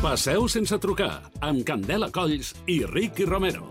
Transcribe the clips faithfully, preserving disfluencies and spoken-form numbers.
Passeu sense trucar, amb Candela Colls i Ricky Romero.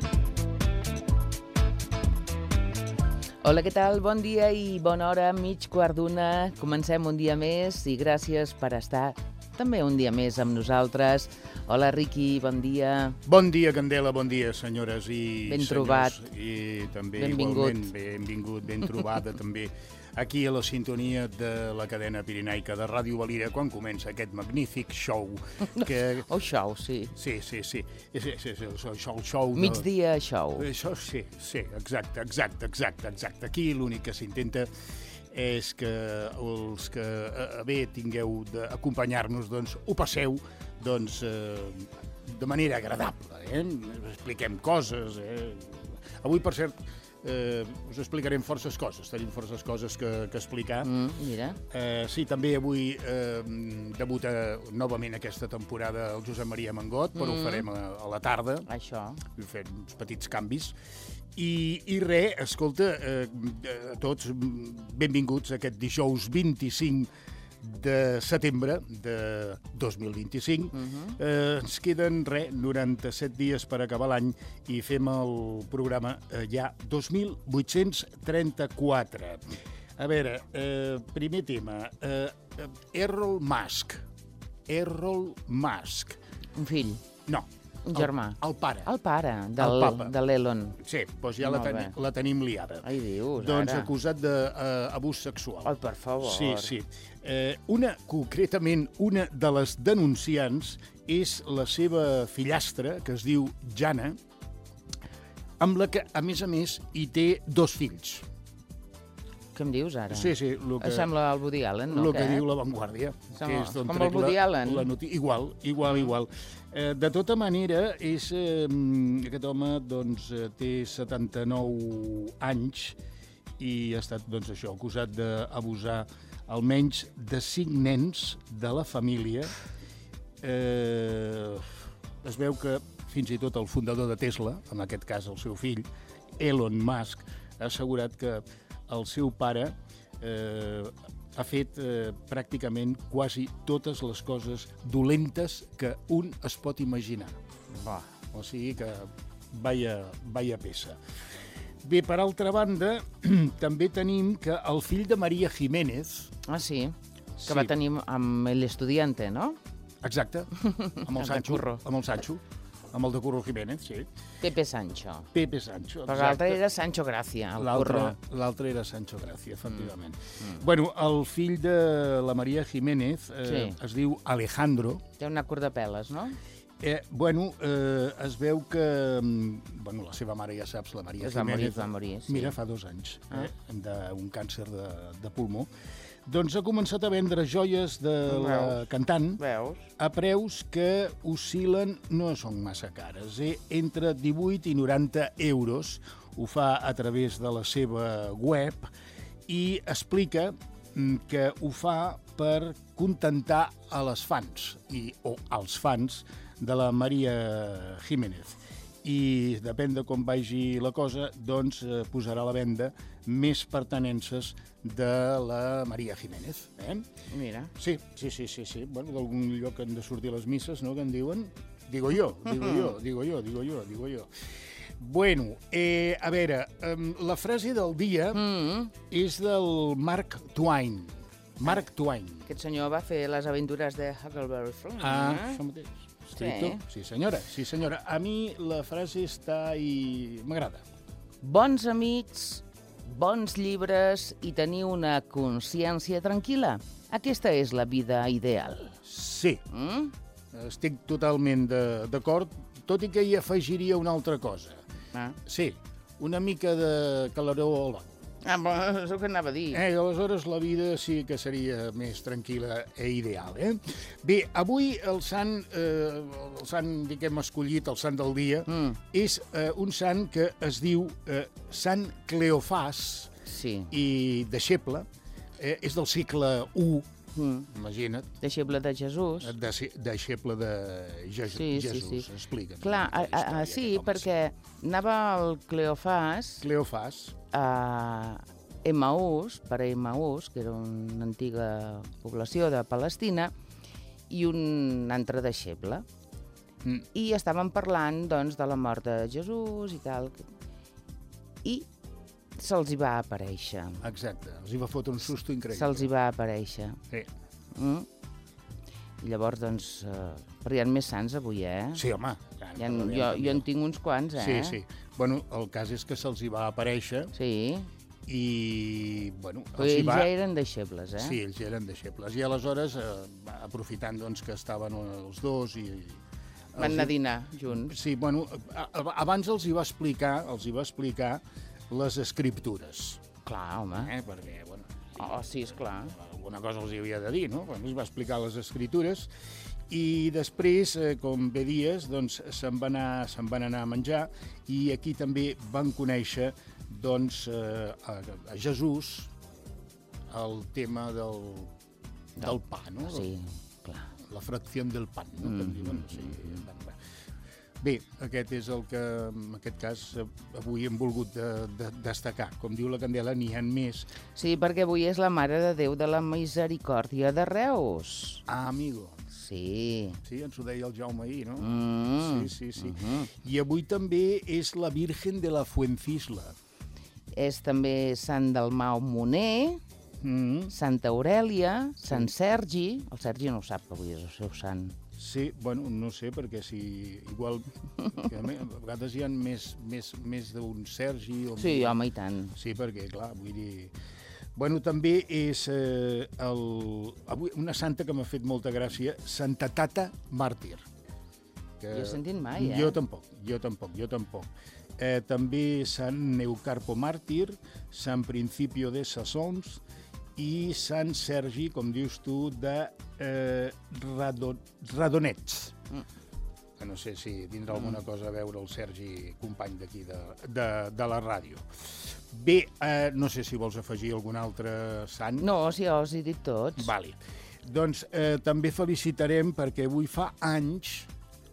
Hola, què tal? Bon dia i bona hora, mig quart d'una. Comencem un dia més i gràcies per estar també un dia més amb nosaltres. Hola, Ricky, bon dia. Bon dia, Candela, bon dia, senyores i ben senyors. Trobat. I també Benvingut. igualment benvingut, ben trobada també aquí a la sintonia de la cadena pirenaica de Ràdio Valira quan comença aquest magnífic show. Que... Oh, show, sí. Sí, sí, sí. sí, sí, sí el show, el show de... Migdia show. Això sí, sí, exacte, exacte, exacte, exacte. Aquí l'únic que s'intenta és que els que a bé tingueu d'acompanyar-nos, doncs, ho passeu doncs, eh, de manera agradable. Eh? Expliquem coses. Eh? Avui, per cert, eh, us explicarem forces coses. Tenim forces coses que, que explicar. Mm, mira. Eh, sí, també avui eh, debuta novament aquesta temporada el Josep Maria Mangot, però mm. ho farem a, a la tarda. Això. Hem fet uns petits canvis. I, i res, escolta, eh, tots benvinguts a aquest dijous vint-i-cinc de setembre de dos mil vint-i-cinc. Uh-huh. eh, ens queden, res, noranta-set dies per acabar l'any i fem el programa eh, ja dos mil vuit-cents trenta-quatre. A veure, eh, primer tema, eh, Errol Musk. Errol Musk. Un fill. No. Un germà. El, el pare. El pare del, el de l'Elon. Sí, doncs ja la, ten, la tenim liada. Ai, dius, doncs ara. acusat d'abús uh, sexual. Ai, per favor. Sí, sí. Eh, una, concretament, una de les denunciants és la seva fillastra, que es diu Jana, amb la que, a més a més, hi té dos fills. Què em dius ara? Sí, sí. Lo que, sembla el Woody Allen, no? El que diu La Vanguardia. Sembla, com el Woody Allen. La, la igual, igual, igual. Eh, de tota manera, és, eh, aquest home doncs, té setanta-nou anys i ha estat doncs, això, acusat d'abusar almenys de cinc nens de la família. Eh, es veu que fins i tot el fundador de Tesla, en aquest cas el seu fill, Elon Musk, ha assegurat que el seu pare eh, ha fet eh, pràcticament quasi totes les coses dolentes que un es pot imaginar. Va. O sigui que vaya, vaya peça. Bé, per altra banda, també tenim que el fill de María Jiménez... Ah, sí? Que sí. va tenir amb l'Estudiante, no? Exacte, amb el Sancho. Amb el Sancho. Amb el de Curro Jiménez, sí. Pepe Sancho. Pepe Sancho, exacte. Però l'altre era Sancho Gracia, el Curro. L'altre era Sancho Gracia, efectivament. Mm. Mm. Bueno, el fill de la María Jiménez eh, sí. es diu Alejandro. Té una curt de peles, no? Eh, bueno, eh, es veu que... Bueno, la seva mare, ja saps, la María es va Jiménez... Morir, va morir, sí. Mira, fa dos anys, ah. eh, d'un càncer de, de pulmó. Doncs ha començat a vendre joies de Veus? la cantant Veus? a preus que oscil·len, no són massa cares, eh? entre divuit i noranta euros. Ho fa a través de la seva web i explica que ho fa per contentar a les fans i, o als fans de la María Jiménez. I depèn de com vagi la cosa, doncs eh, posarà a la venda més pertenences de la María Jiménez. Eh? Mira. Sí, sí, sí, sí, sí. Bueno, d'algun lloc han de sortir les misses, no?, que en diuen. Digo yo, digo yo, digo yo, digo yo, digo yo. Bueno, eh, a veure, eh, la frase del dia mm. és del Mark Twain. Mark Twain. Aquest senyor va fer les aventures de Huckleberry Finn. Ah, eh? Això mateix. Sí. sí, senyora, sí, senyora. A mi la frase està i m'agrada. Bons amics, bons llibres i tenir una consciència tranquil·la. Aquesta és la vida ideal. Sí, mm? Estic totalment d'acord, tot i que hi afegiria una altra cosa. Ah. Sí, una mica de calaró al banc. Ah, però és el que anava a dir. Eh, aleshores la vida sí que seria més tranquil·la i ideal, eh? Bé, avui el sant, eh, el sant, diguem, escollit, el sant del dia, mm. és eh, un sant que es diu eh, Sant Cleofàs sí. i deixeble, eh, és del segle u, mm. imagina't. Deixeble de Jesús. De, deixeble de Jesús, sí, Jesús sí, sí. explica'm. Clar, a, a, sí, perquè anava el Cleofàs... Cleofàs. a Emaús, per a Emaús, que era una antiga població de Palestina, i un altre deixeble. Mm. I estaven parlant, doncs, de la mort de Jesús i tal. I se'ls hi va aparèixer. Exacte, els hi va fotre un susto increïble. Se'ls hi va aparèixer. Sí. Mm? I llavors, doncs, eh, però hi ha més sants avui, eh? Sí, home. Ja, ha, jo, jo en tinc uns quants, eh? Sí, sí. Bueno, el cas és que se'ls hi va aparèixer. Sí. I, bueno... Però ells va... ja eren deixebles, eh? Sí, ells ja eren deixebles. I aleshores, eh, aprofitant doncs, que estaven els dos i... Van anar a dinar junts. Sí, bueno, abans els hi va explicar, els hi va explicar les escriptures. Clar, home. Eh? Perquè, bueno... Oh, sí, esclar. Alguna cosa els hi havia de dir, no? Bueno, es va explicar les escritures i després, eh, com bé dies, doncs se'n van, anar, se'n van anar a menjar i aquí també van conèixer doncs, eh, a, a Jesús el tema del, del pa, no? Sí, clar. La fracció del pan, no? Mm -hmm. diuen, sí, bé, aquest és el que, en aquest cas, avui hem volgut de, de, destacar. Com diu la Candela, n'hi ha més. Sí, perquè avui és la Mare de Déu de la Misericòrdia de Reus. Ah, amigo. Sí. Sí, ens ho deia el Jaume ahir, no? Mm. Sí, sí, sí. Uh -huh. I avui també és la Virgen de la Fuencisla. És també Sant Dalmau Moner, Mm. Santa Aurèlia, Sant Sergi... El Sergi no ho sap, que avui és el seu sant. Sí, bueno, no sé, perquè si igual... Que a vegades hi ha més, més, més d'un Sergi... O sí, home, i tant. Sí, perquè, clar, vull dir... Bueno, també és eh, el... avui una santa que m'ha fet molta gràcia, Santa Tata Màrtir. Que... Jo he sentit mai, eh? Jo tampoc, jo tampoc, jo tampoc. Eh, també Sant Neucarpo Màrtir, Sant Principio de Sassons i Sant Sergi, com dius tu, de eh, Radon... Radonets. Mm. Que no sé si tindrà alguna cosa a veure el Sergi, company d'aquí de, de, de la ràdio. Bé, eh, no sé si vols afegir algun altre sant. No, si jo els he dit tots. Vale. Doncs eh, també felicitarem perquè avui fa anys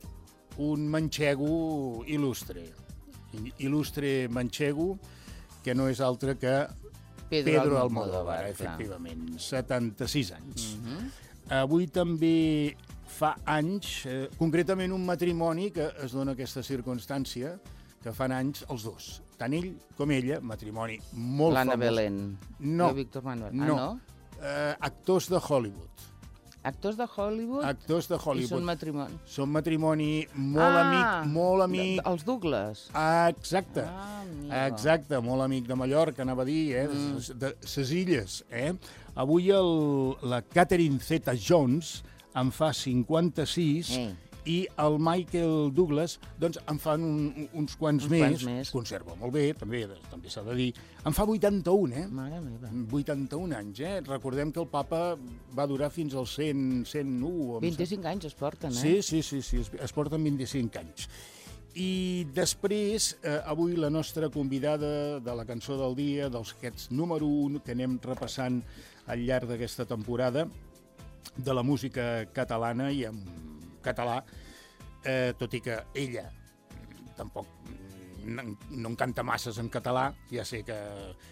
un manxego il·lustre. Il·lustre manxego, que no és altre que Pedro, Pedro Almodóvar, Almodóvar, efectivament, setanta-sis anys. Uh -huh. Avui també fa anys, eh, concretament un matrimoni que es dona aquesta circumstància, que fan anys els dos, tant ell com ella, matrimoni molt L'Anna famós. Belén. No. Víctor Manuel. No. Ah, no? Eh, actors de Hollywood. Actors de Hollywood? Actors de Hollywood. I són matrimoni. Són matrimoni molt ah, amic, molt amic. Els Douglas. Ah, exacte. Ah, exacte, molt amic de Mallorca, anava a dir, eh? Mm. De ses illes, eh? Avui el, la Catherine Zeta-Jones en fa cinquanta-sis eh. i el Michael Douglas doncs, en fan un, uns quants uns més. Quants més. Es conserva molt bé, també també s'ha de dir. En fa vuitanta-un, eh? Mare meva. vuitanta-un anys, eh? Recordem que el papa va durar fins als cent, cent u. vint-i-cinc anys es porten, eh? Sí, sí, sí, sí es, es porten vint-i-cinc anys. I després, eh, avui la nostra convidada de la cançó del dia, dels hits número un, que anem repassant al llarg d'aquesta temporada, de la música catalana i en català, eh, tot i que ella tampoc no, no en canta masses en català, ja sé que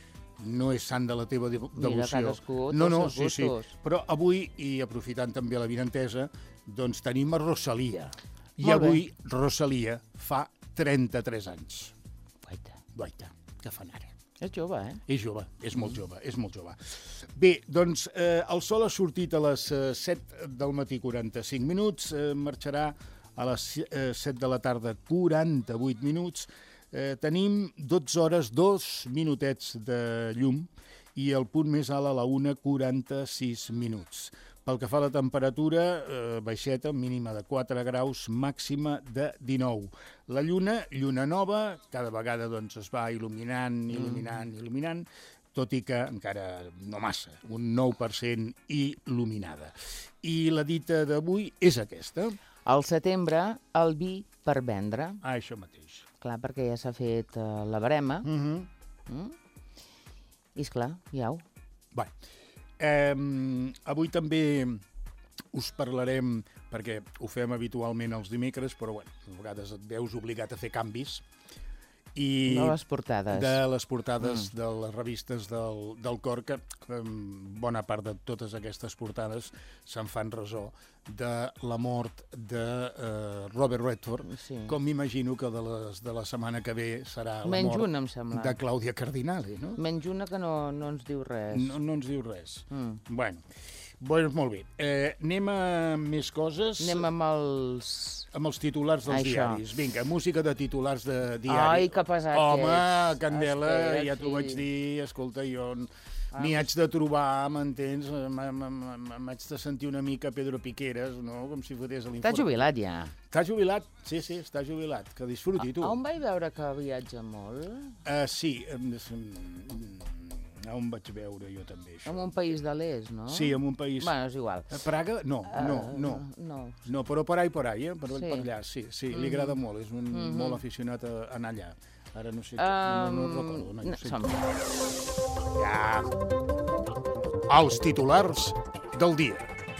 no és sant de la teva devoció. Mira, cadascú, no, no, sí, sí. Però avui, i aprofitant també la vinentesa, doncs tenim a Rosalia. I Molt avui bé. Rosalia fa trenta-tres anys. Guaita. Guaita, que fan ara. És jove, eh? És jove, és molt jove, és molt jove. Bé, doncs eh, el sol ha sortit a les eh, set del matí quaranta-cinc minuts, eh, marxarà a les eh, set de la tarda quaranta-vuit minuts, eh, tenim dotze hores, dos minutets de llum i el punt més alt a la una quaranta-sis minuts. Pel que fa a la temperatura, eh, baixeta, mínima de quatre graus, màxima de dinou. La lluna, lluna nova, cada vegada doncs, es va il·luminant, il·luminant, mm. il·luminant, tot i que encara no massa, un nou per cent il·luminada. I la dita d'avui és aquesta. Al setembre, el vi per vendre. Ah, això mateix. Clar, perquè ja s'ha fet uh, la barema. Uh -huh. mm? I esclar, ja-ho. Bé. Eh, avui també us parlarem, perquè ho fem habitualment els dimecres, però bueno, a vegades et veus obligat a fer canvis, I de les portades. De les portades mm. de les revistes del, del cor, que bona part de totes aquestes portades se'n fan ressò de la mort de uh, Robert Redford, sí. com m'imagino que de, les, de la setmana que ve serà la Menys mort una, em sembla. de Clàudia Cardinale, no? Menys una que no, no ens diu res. No, no ens diu res. Mm. Bueno, bueno, molt bé. Eh, anem a més coses. Anem amb els... Amb els titulars dels Això. diaris. Vinga, música de titulars de diari. Ai, que pesat Home, que ets. Candela, Espera, ja t'ho sí. vaig dir, escolta, jo m'hi haig de trobar, m'entens? M'haig de sentir una mica Pedro Piqueras, no? Com si fotés a l'informe. Està jubilat ja. Està jubilat? Sí, sí, està jubilat. Que disfruti, tu. A, on vaig veure que viatja molt? Uh, sí, a on vaig veure jo també, això. En un país de l'est, no? Sí, en un país... Bueno, és igual. A Praga? No, no, no. Uh, no. No, però per ahí, per ahí, eh? Per, Sí. per allà, sí, sí, li agrada molt, és un Mhm. molt aficionat a anar allà. Ara no sé, Um, no, no recordo. No, no, no sé. som. Ja. Els titulars del dia.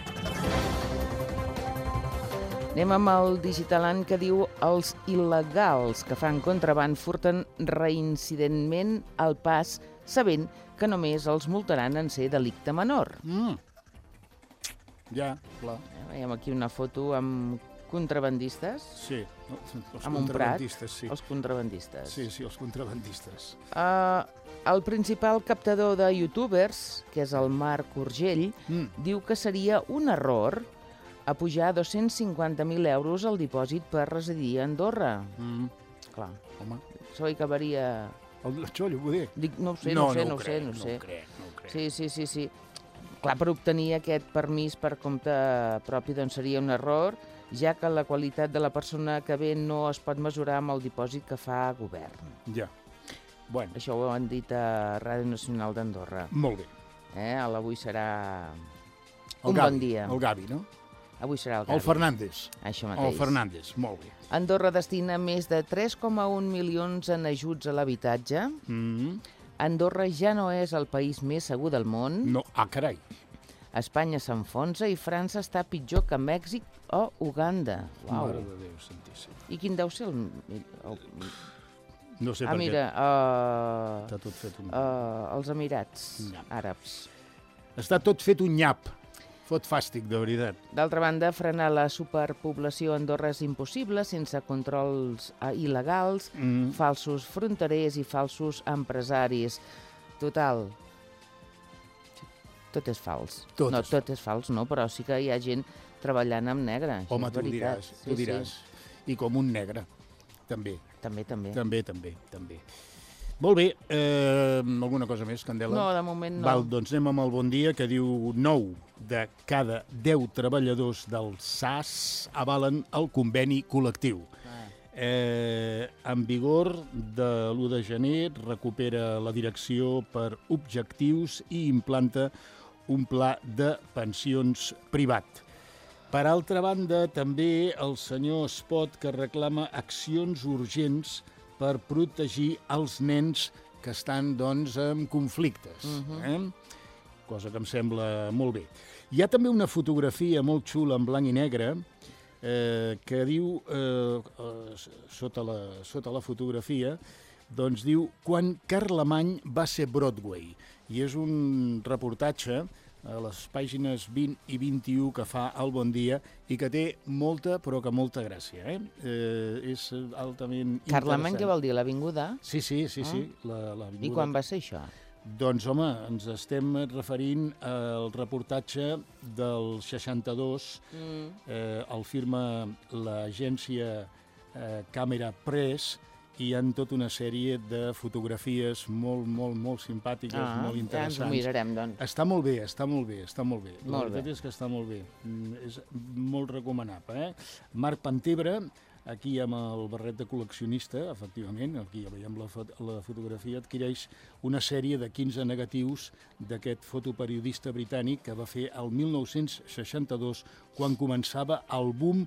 Anem amb el Digitalant que diu els il·legals que fan contraband furten reincidentment al pas sabent que només els multaran en ser delicte menor. Mm. Ja, clar. Veiem aquí una foto amb contrabandistes. Sí, no, els Amb un prat, contrabandistes, sí. els contrabandistes. Sí, sí, els contrabandistes. Uh, el principal captador de youtubers, que és el Marc Urgell, Mm. diu que seria un error a pujar dos-cents cinquanta mil euros al dipòsit per residir a Andorra. Mm. Clar, Home, això hi acabaria... el xollo, poder. Dic, no ho sé, no, ho sé, no, ho sé, crec, no ho sé. No ho crec, no ho crec. Sí, sí, sí, sí. Clar, per obtenir aquest permís per compte propi doncs seria un error, ja que la qualitat de la persona que ve no es pot mesurar amb el dipòsit que fa govern. Ja. Bueno, Això ho han dit a Ràdio Nacional d'Andorra. molt bé. Eh? Avui serà El un Gavi, bon dia. El Gavi, no? Avui serà el El Gavi. Fernández. Això El mateix. Fernández, molt bé. Andorra destina més de tres coma un milions en ajuts a l'habitatge. Mm. Andorra ja no és el país més segur del món. No, ah, carai. Espanya s'enfonsa i França està pitjor que Mèxic o Uganda. Uau. Mare de Déu santíssim. I quin deu ser el... el... No sé Ah, per mira, què. uh, Està tot fet un... uh, els Emirats Nyap. Àrabs. Està tot fet un nyap. Fot fàstic, de veritat. D'altra banda, frenar la superpoblació a Andorra és impossible sense controls uh, il·legals, Mm. falsos fronterers i falsos empresaris. Total, tot és fals. Tot no, és tot és fals, no, però sí que hi ha gent treballant amb negre. això Home, és tu ho veritat. diràs, tu ho diràs. I com un negre, també. També, també. També, també, també. Molt bé, eh, alguna cosa més, Candela? No, de moment no. Val, doncs anem amb el bon dia, que diu nou de cada deu treballadors del S A S avalen el conveni col·lectiu. Ah. Eh, en vigor de l'u de gener recupera la direcció per objectius i implanta un pla de pensions privat. Per altra banda, també el senyor Espot, que reclama accions urgents per protegir els nens que estan, doncs, en conflictes. Mhm. eh? Cosa que em sembla molt bé. Hi ha també una fotografia molt xula en blanc i negre eh, que diu, eh, eh, sota, la, sota la fotografia, doncs diu quan Carlemany va ser Broadway. I és un reportatge a les pàgines vint i vint-i-u que fa el Bon Dia i que té molta, però que molta gràcia. Eh? Eh, és altament Carlemany, què interessant. vol dir? L'avinguda? Sí, sí, sí, sí. La, la I quan va ser això? Doncs, home, ens estem referint al reportatge del seixanta-dos. Mm. Eh, el firma l'agència eh, Camera Press i hi ha tota una sèrie de fotografies molt, molt, molt simpàtiques, Ah, molt ja ens interessants. ho mirarem, doncs. Està molt bé, està molt bé, està molt bé. La Molt veritat bé. és que està molt bé. Mm, És molt recomanable. Eh? Marc Pantebre, aquí amb el barret de col·leccionista, efectivament, aquí ja veiem la, fot la fotografia, adquireix una sèrie de quinze negatius d'aquest fotoperiodista britànic que va fer el mil nou-cents seixanta-dos, quan començava el boom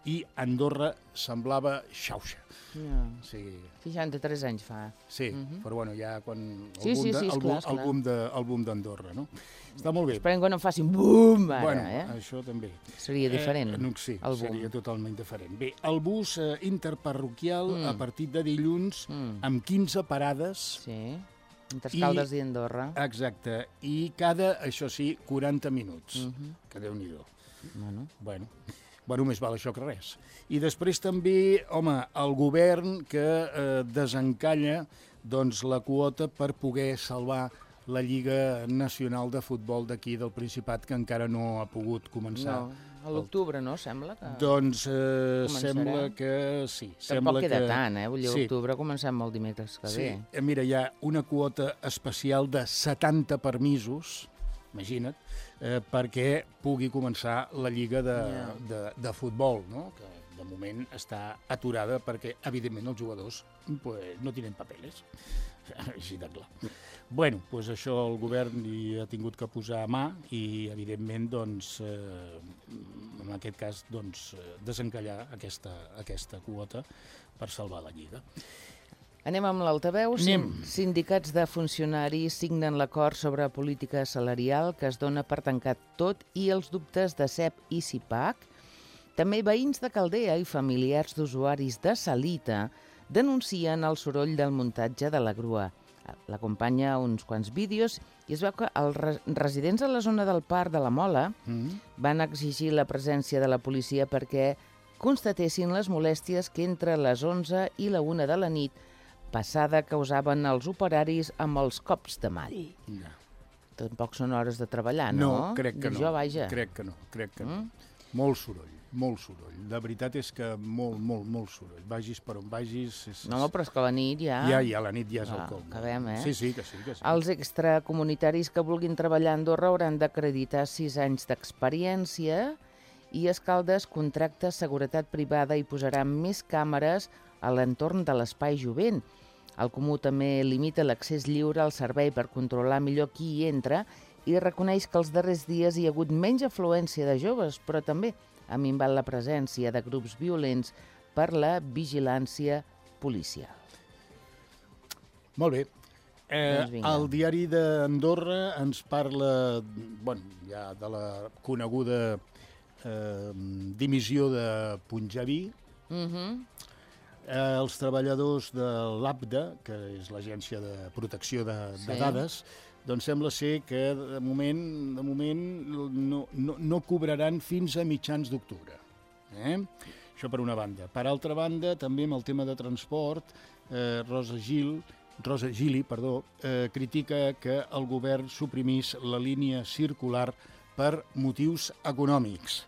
i Andorra semblava xauxa. Ja. Sí, seixanta-tres anys fa. sí, però bueno, ja quan... El Sí, sí, boom de- sí, el esclar, boom- el esclar. boom de- el boom d'Andorra, no? Està molt bé. Esperem que no facin bum ara, Bueno, eh? això també. Seria diferent, Eh, no, sí, el boom. seria totalment diferent. Bé, el bus eh, interparroquial Mm. a partir de dilluns Mm. amb quinze parades. Sí, entre I- Escaldes i Andorra. Exacte. I cada, això sí, quaranta minuts. Mhm. Que Déu-n'hi-do. Bueno, Bueno, bueno, més val això que res. I després també, home, el govern que eh, desencalla doncs, la quota per poder salvar la Lliga Nacional de Futbol d'aquí del Principat, que encara no ha pogut començar. no, a l'octubre, no? Sembla que... Doncs eh, Començarà. sembla que sí. Tampoc Sembla queda que... tant, eh? Vull dir, Sí. l'octubre comencem el dimecres que Sí, ve. eh, mira, hi ha una quota especial de setanta permisos, imagina't, eh, perquè pugui començar la Lliga de, Ja. de, de futbol, no? Que de moment està aturada perquè, evidentment, els jugadors pues, no tenen papeles. Així de clar. Bueno, doncs això el govern hi ha tingut que posar a mà i, evidentment, doncs, eh, en aquest cas, doncs, eh, desencallar aquesta, aquesta quota per salvar la Lliga. Anem amb l'altaveu. Anem. Sindicats de funcionaris signen l'acord sobre política salarial que es dona per tancat tot i els dubtes de C E P i CIPAC. També veïns de Caldea i familiars d'usuaris de Salita denuncien el soroll del muntatge de la grua. L'acompanya uns quants vídeos i es veu que els re- residents a la zona del Parc de la Mola Mm. van exigir la presència de la policia perquè constatessin les molèsties que entre les onze i la una de la nit passada causaven els operaris amb els cops de mall. Ja. Tampoc són hores de treballar, no? No, crec que Dic no. Jo, vaja. Crec que no, crec que no. Mm? Molt soroll, molt soroll. La veritat és que molt, molt, molt soroll. Vagis per on vagis... És, No, però és que a la nit ja... Ja, ja, la nit ja és Ah, el colmo. acabem, eh? Sí, sí, que sí, que sí. Els extracomunitaris que vulguin treballar a Andorra hauran d'acreditar sis anys d'experiència i Escaldes contracta seguretat privada i posarà més càmeres a l'entorn de l'espai jovent. El Comú també limita l'accés lliure al servei per controlar millor qui hi entra i reconeix que els darrers dies hi ha hagut menys afluència de joves, però també ha minvat la presència de grups violents per la vigilància policial. Molt bé. Eh, Doncs vinga. el diari d'Andorra ens parla, bueno, ja de la coneguda eh, dimissió de Punjabi. Mhm. Eh, els treballadors de l'APDA, que és l'Agència de Protecció de, de Sí. Dades, doncs sembla ser que de moment, de moment no, no, no cobraran fins a mitjans d'octubre. Eh? Això per una banda. Per altra banda, també amb el tema de transport, eh, Rosa Gil, Rosa Gili, perdó, eh, critica que el govern suprimís la línia circular per motius econòmics.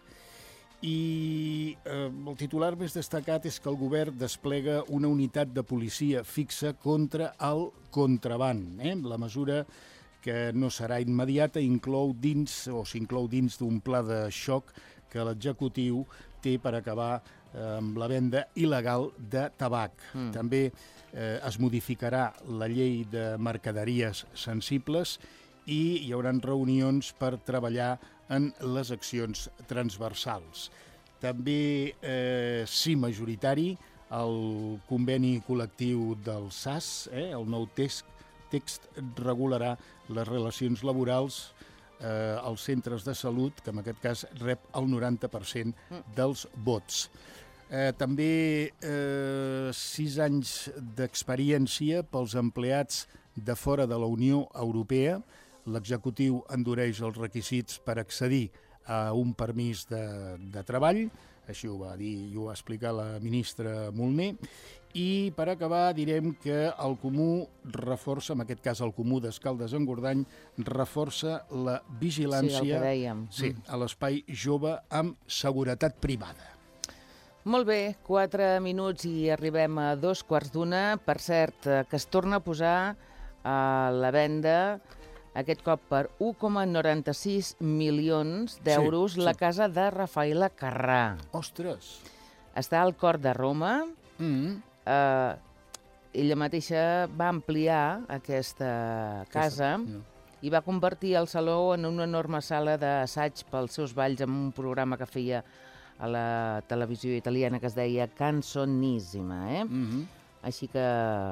I eh, el titular més destacat és que el govern desplega una unitat de policia fixa contra el contraban. Eh? La mesura, que no serà immediata, inclou dins o s'inclou dins d'un pla de xoc que l'executiu té per acabar eh, amb la venda il·legal de tabac. Mm. També eh, es modificarà la llei de mercaderies sensibles i hi haurà reunions per treballar en les accions transversals. També, eh, sí, majoritari, el conveni col·lectiu del S A S, eh, el nou text, text regularà les relacions laborals eh, als centres de salut, que en aquest cas rep el noranta per cent dels vots. Eh, també eh, sis anys d'experiència pels empleats de fora de la Unió Europea. L'executiu endureix els requisits per accedir a un permís de, de treball, així ho va dir i ho va explicar la ministra Molner, i per acabar direm que el Comú reforça, en aquest cas el Comú d'Escaldes-Engordany, reforça la vigilància Sí, el que dèiem. sí, a l'espai jove amb seguretat privada. Molt bé, quatre minuts i arribem a dos quarts d'una. Per cert, eh, que es torna a posar a la venda, aquest cop per un coma noranta-sis milions d'euros, Sí, sí. la casa de Rafaela Carrà. Ostres! Està al cor de Roma. Mm. Eh, ella mateixa va ampliar aquesta casa Ja. i va convertir el saló en una enorme sala d'assaig pels seus balls amb un programa que feia a la televisió italiana que es deia Canzonissima, eh? Mhm. Així que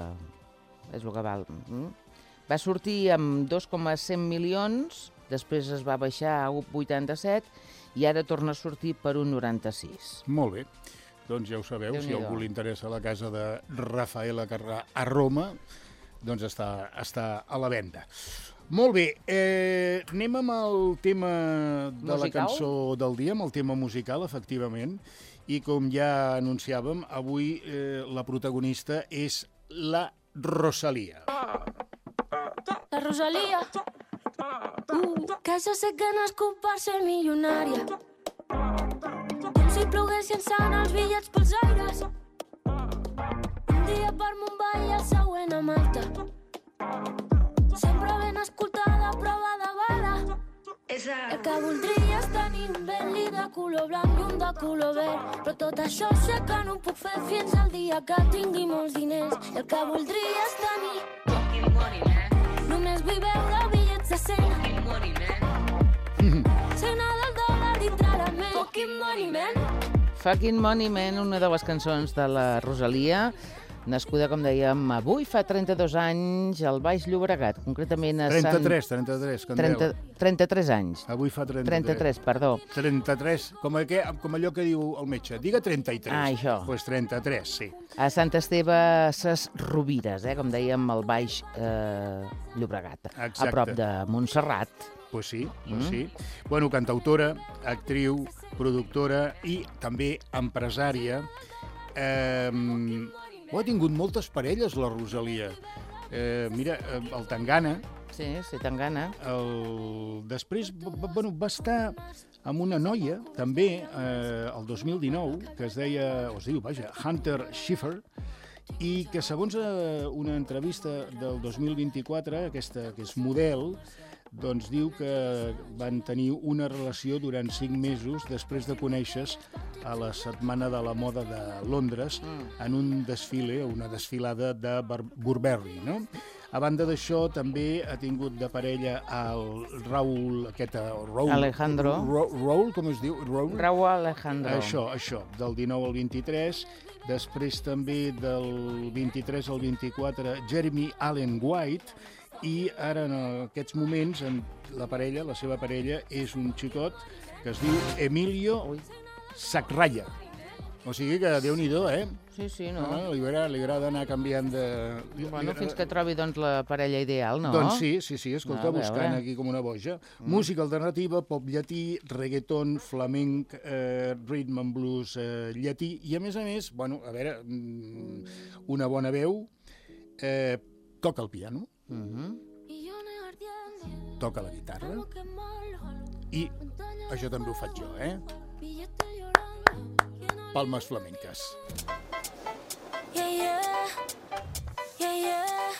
és el que val. Mm? Va sortir amb dos coma cent milions, després es va baixar a un coma vuitanta-set i ara torna a sortir per un noranta-sis. Molt bé. Doncs ja ho sabeu, si a algú li interessa la casa de Rafaela Carrà a Roma, doncs està, està a la venda. Molt bé, eh, anem amb el tema de musical? La cançó del dia, amb el tema musical, efectivament, i com ja anunciàvem, avui eh, la protagonista és la Rosalía. La Rosalía, uh, que jo sé que nascut per ser milionària. Com si ploguessin sant els bitllets pels aires. Un dia per Mumbai i el següent a Malta. Sempre ben escoltada, prova de bala. El que voldria és tenir un Bentley de color blanc i un de color verd. Però tot això sé que no ho puc fer fins al dia que tingui molts diners. El que voldria és tenir fucking money, man. Només vull veure bitllets de cent. Fucking money, man. Cena del dòlar dintre la ment. Fucking money, man. Fucking Money Man, una de les cançons de la Rosalía, nascuda, com dèiem, avui fa trenta-dos anys al Baix Llobregat, concretament a Sant... trenta-tres, trenta-tres, Candela. trenta, trenta-tres anys. Avui fa trenta-tres. trenta-tres, perdó. trenta-tres, com, a, com allò que diu el metge. Diga trenta-tres. Ah, això. Doncs pues trenta-tres, sí. A Sant Esteve Ses Rovires, eh, com dèiem, al Baix eh, Llobregat, Exacte. a prop de Montserrat. Pues sí, pues mm. sí. Bueno, cantautora, actriu, productora i també empresària. Eh, ho ha tingut moltes parelles, la Rosalía. Eh, mira, el Tangana... Sí, sí, Tangana. El... Després, bueno, va estar amb una noia, també, eh, el dos mil dinou, que es deia, o es diu, vaja, Hunter Schiffer, i que segons eh, una entrevista del dos mil vint-i-quatre, aquesta que és model, doncs diu que van tenir una relació durant cinc mesos després de conèixer-se a la Setmana de la Moda de Londres en un desfile, una desfilada de Burberry, no? A banda d'això, també ha tingut de parella el Raúl, aquest... Raúl, Alejandro. Ra, Raúl, com es diu? Raúl? Raúl Alejandro. Això, això, del dinou al vint-i-tres. Després també del vint-i-tres al vint-i-quatre, Jeremy Allen White. I ara, en aquests moments, la parella, la seva parella, és un xicot que es diu Emilio Sacralla. O sigui que Déu-n'hi-do, eh? Sí, sí, no? Ah, li agrada, li agrada anar canviant de... Bueno, fins que trobi, doncs, la parella ideal, no? Doncs sí, sí, sí, escolta, No, a buscant veure. aquí com una boja. Música alternativa, pop llatí, reggaeton, flamenc, eh, rhythm and blues eh, llatí, i a més a més, bueno, a veure, mm, una bona veu, eh, toca el piano, Mhm. toca la guitarra, i això també ho faig jo, eh? Palmes flamenques. Yeah, yeah, yeah, yeah.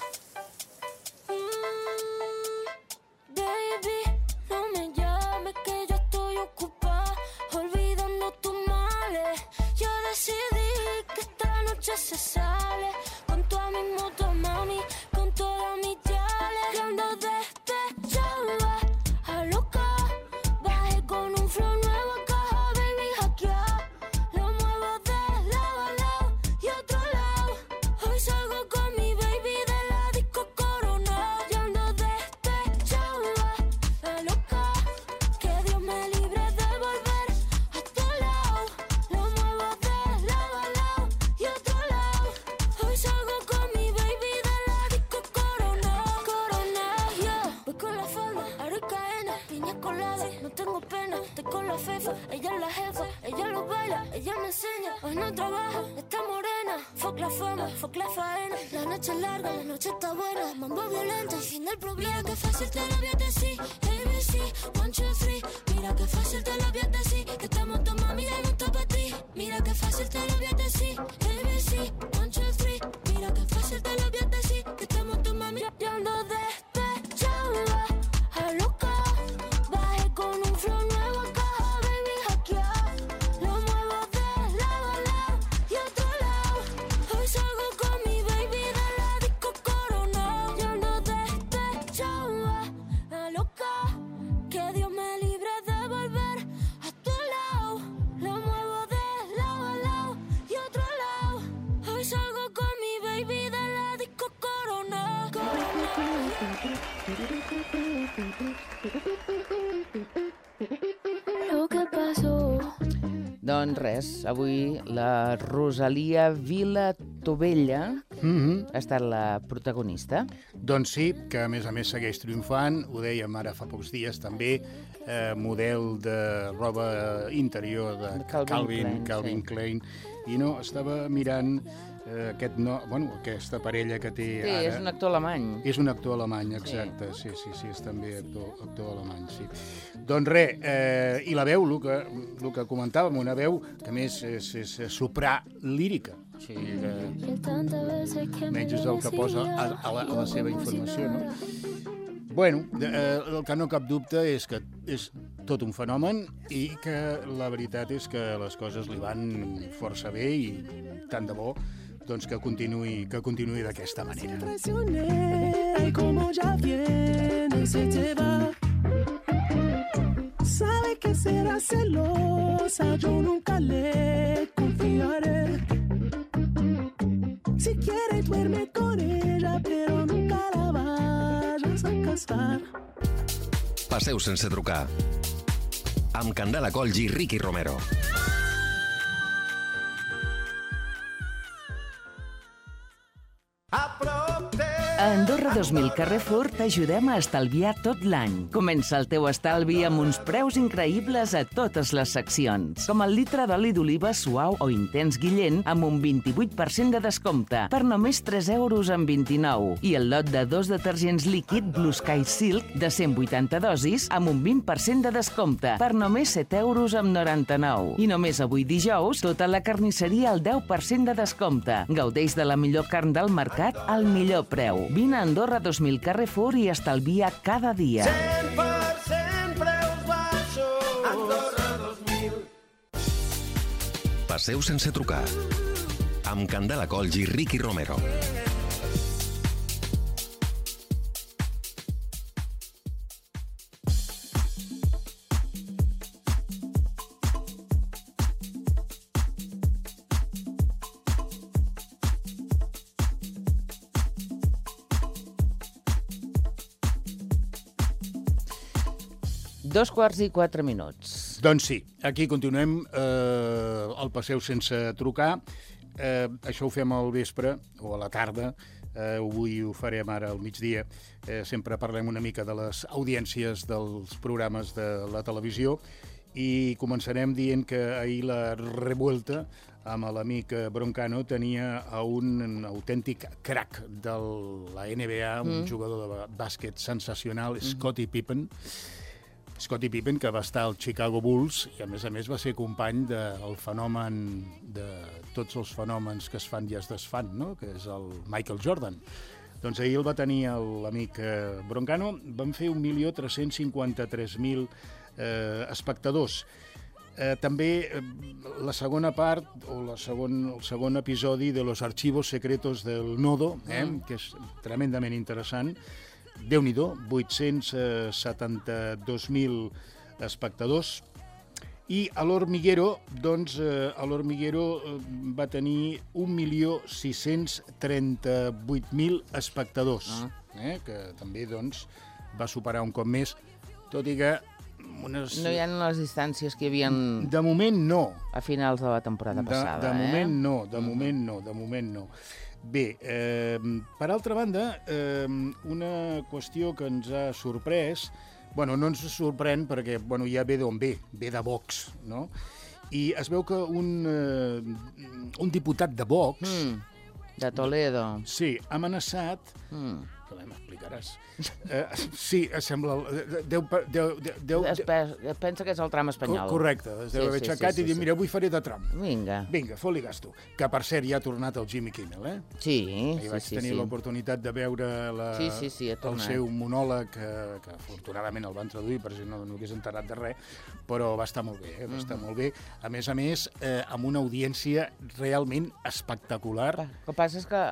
Mm, baby, no me llames que yo estoy ocupada, olvidando tus males. Yo decidí que esta noche se sale, con toda mi moto, mami, con todas mis yales. Yo ando despechada, a loca, bajé con un flow nuevo, caja, baby, hackear. Lo muevo de lado a lado y otro lado. Hoy salgo con mi baby de la disco Corona. Yo ando despechada, la loca. Que Dios me libre de volver a tu lado. Lo muevo de lado a lado y otro lado. Hoy salgo con mi baby de la disco Corona. Corona, yeah. Voy con la falda, aro y cadena, piña colada. No tengo pena, estoy con la fefa. Ella es la jefa, ella lo baila, ella me enseña. Hoy no trabaja, está morena. Fuck la fama, fuck la faena. La noche es larga, la noche está buena. Mambo violento, el fin del problema. Mira que fácil te lo voy a decir. A B C, one, two, three. Mira que fácil te lo voy a decir. Que estamos tu mami, ya no está para ti. Mira que fácil te lo voy a decir. A B C, one, two, three. Mira que fácil te lo voy a decir. Que estamos tu mami, ya ando despechada, a loca. Bajé con un flow nuevo, caja, baby, hackear. Lo muevo de lado a lado y otro lado. Hoy salgo con mi baby de la disco Corona. Yo ando despechada, la loca. Que Dios me libre de volver a tu lado. Lo muevo Doncs res, avui la Rosalia Vilatovella Mm-hmm. ha estat la protagonista. Doncs sí, que a més a més segueix triomfant, ho dèiem ara fa pocs dies també, eh, model de roba interior de Calvin Calvin, Klein, Calvin sí. Klein, i no, estava mirant eh, aquest no, bueno, aquesta parella que té Sí, ara. és un actor alemany. És un actor alemany, exacte, sí, sí, sí, és també actor, actor alemany, sí. Doncs res, eh, i la veu, el que, el que comentàvem, una veu que a més és, és soprà lírica. Sí, eh, menys és el que posa a, a, la, a la seva informació, no? Bueno, eh, el que no cap dubte és que és tot un fenomen i que la veritat és que les coses li van força bé i tant de bo doncs que continuï, que continuï d'aquesta manera. Y como ya viene, se te va. Sabe que será celosa, yo nunca le confiaré. Si quiere duerme con ella, pero nunca la vayas a casar. Passeu sense trucar. Amb Candela Colls i Ricky Romero. A Andorra dos mil Carrefour t'ajudem a estalviar tot l'any. Comença el teu estalvi amb uns preus increïbles a totes les seccions. Com el litre d'oli d'oliva suau o intens Guillén amb un vint-i-vuit per cent de descompte per només tres euros amb vint-i-nou. I el lot de dos detergents líquid Blue Sky Silk de cent vuitanta dosis amb un vint per cent de descompte per només set euros amb noranta-nou. I només avui dijous, tota la carnisseria al deu per cent de descompte. Gaudeix de la millor carn del mercat al millor preu. Vine a Andorra dos mil Carrefour i estalvia cada dia. cent per cent preus baixos. Andorra dos mil. Passeu sense trucar. Amb Candela Colls i Ricky Romero. Dos quarts i quatre minuts. Doncs sí, aquí continuem eh, el Passeu sense trucar. Eh, això ho fem al vespre o a la tarda. Eh, avui ho farem ara al migdia. Eh, sempre parlem una mica de les audiències dels programes de la televisió i començarem dient que ahir la Revuelta amb l'amic Broncano tenia a un autèntic crack de la N B A, un mm. jugador de bàsquet sensacional, mm. Scottie Pippen. Scottie Pippen, que va estar al Chicago Bulls i, a més a més, va ser company del fenomen, de tots els fenòmens que es fan i es desfan, no? Que és el Michael Jordan. Doncs ahir el va tenir l'amic Broncano. Van fer un milió tres-cents cinquanta-tres mil eh, espectadors. Eh, també eh, la segona part, o la segon, el segon episodi de Los Archivos Secretos del Nodo, eh, mm. que és tremendament interessant. Déu-n'hi-do, vuit-cents setanta-dos mil espectadors. I a l'Hormiguero, doncs, eh, a l'Hormiguero eh, va tenir un milió sis-cents trenta-vuit mil espectadors, ah. eh, que també, doncs, va superar un cop més, tot i que unes... No hi ha les distàncies que hi havia... De moment no. A finals de la temporada passada, de, de eh? moment no, de moment no, de moment no. Bé, eh, per altra banda, eh, una qüestió que ens ha sorprès, bueno, no ens sorprèn perquè bueno, ja ve d'on ve, ve de Vox, no? I es veu que un, eh, un diputat de Vox... Mm, de Toledo. Sí, ha amenaçat... Mm. Que m'explicaràs. Eh, sí, sembla... Deu, deu, deu, es, es pensa que és el tram espanyol. Correcte, es deu sí, haver sí, aixecat sí, i dir, sí, mira, avui faré de Trump. Vinga. Vinga, fot-li gasto. Que, per cert, ja ha tornat el Jimmy Kimmel, eh? Sí, Ahir sí, vaig sí. tenir sí. l'oportunitat de veure la, sí, sí, sí, el seu monòleg, que, que afortunadament el van traduir, per si no, no hagués enterat de res, però va estar molt bé, eh? va estar Mm-hmm. molt bé. A més a més, eh, amb una audiència realment espectacular. El que passa és que...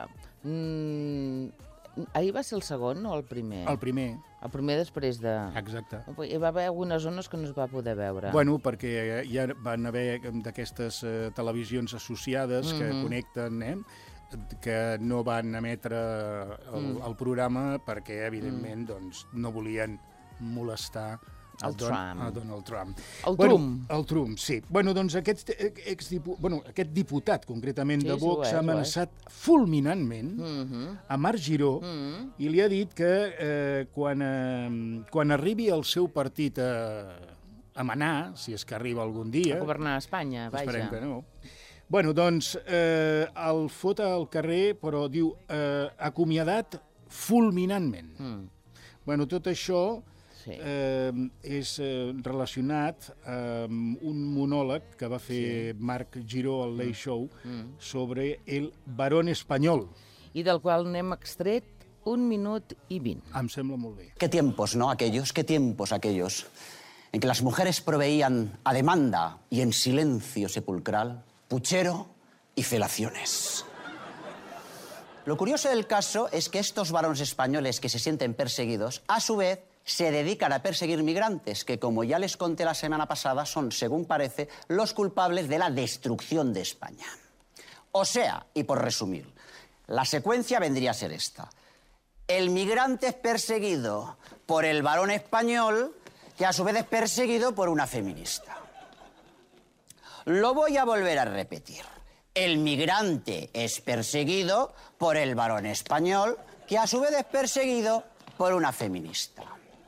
Mm, ahir va ser el segon o el primer? El primer. El primer després de... Exacte. Hi va haver algunes zones que no es va poder veure. Bueno, perquè ja van haver d'aquestes eh, televisions associades que Mm-hmm. connecten, eh? que no van emetre el, Mm. el programa perquè, evidentment, doncs, no volien molestar El Don, Trump. a Donald Trump. El bueno, Trump. El Trump, sí. Bueno, doncs aquest, exdipu... bueno, aquest diputat, concretament Sí, de sí, Vox, ho és, ha ho amenaçat fulminantment Mhm. a Marc Giró Mhm. i li ha dit que eh, quan, eh, quan arribi el seu partit a, a manar, si és que arriba algun dia... A governar Espanya, vaja. Esperem que no. Bueno, doncs, eh, el fot al carrer, però diu eh, acomiadat fulminantment. Mm. Bueno, tot això Sí. eh, és eh, relacionat amb un monòleg que va fer sí. Marc Giró al Late Show Mm. sobre el varón espanyol. I del qual n'hem extret un minut i vint. Em sembla molt bé. Qué tiempos, ¿no? Aquellos, qué tiempos aquellos, en que las mujeres proveían a demanda y en silencio sepulcral puchero y felaciones. Lo curioso del caso es que estos varones españoles que se sienten perseguidos, a su vez, se dedican a perseguir migrantes, que, como ya les conté la semana pasada, son, según parece, los culpables de la destrucción de España. O sea, y por resumir, la secuencia vendría a ser esta. El migrante es perseguido por el varón español, que a su vez es perseguido por una feminista. Lo voy a volver a repetir. El migrante es perseguido por el varón español, que a su vez es perseguido por una feminista.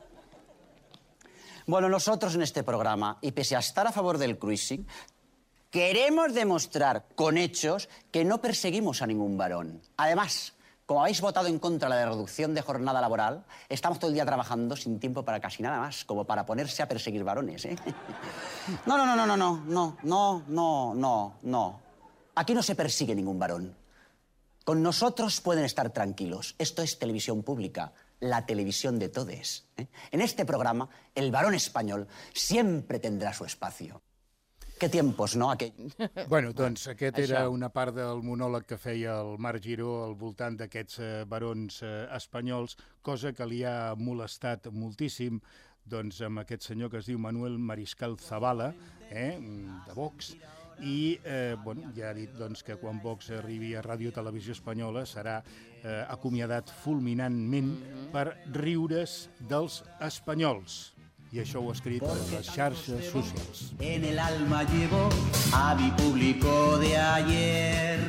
Bueno, nosotros en este programa, y pese a estar a favor del cruising, queremos demostrar con hechos que no perseguimos a ningún varón. Además, como habéis votado en contra de la reducción de jornada laboral, estamos todo el día trabajando sin tiempo para casi nada más, como para ponerse a perseguir varones, ¿eh? No, no, no, no, no, no, no, no, no, no, no. Aquí no se persigue ningún varón. Con nosotros pueden estar tranquilos. Esto es televisión pública, la televisión de todes, ¿eh? En este programa, el varón español siempre tendrá su espacio. Qué tiempos, no? Aquell... Bueno, doncs aquest Això. era una part del monòleg que feia el Marc Giró al voltant d'aquests eh, barons eh, espanyols, cosa que li ha molestat moltíssim doncs, amb aquest senyor que es diu Manuel Mariscal Zavala, eh, de Vox, i eh, bueno, ja ha dit doncs, que quan Vox arribi a Ràdio Televisió Espanyola serà eh, acomiadat fulminantment per riures dels espanyols. I això ho ha escrit a les xarxes socials. En el alma llevo avi público de ayer.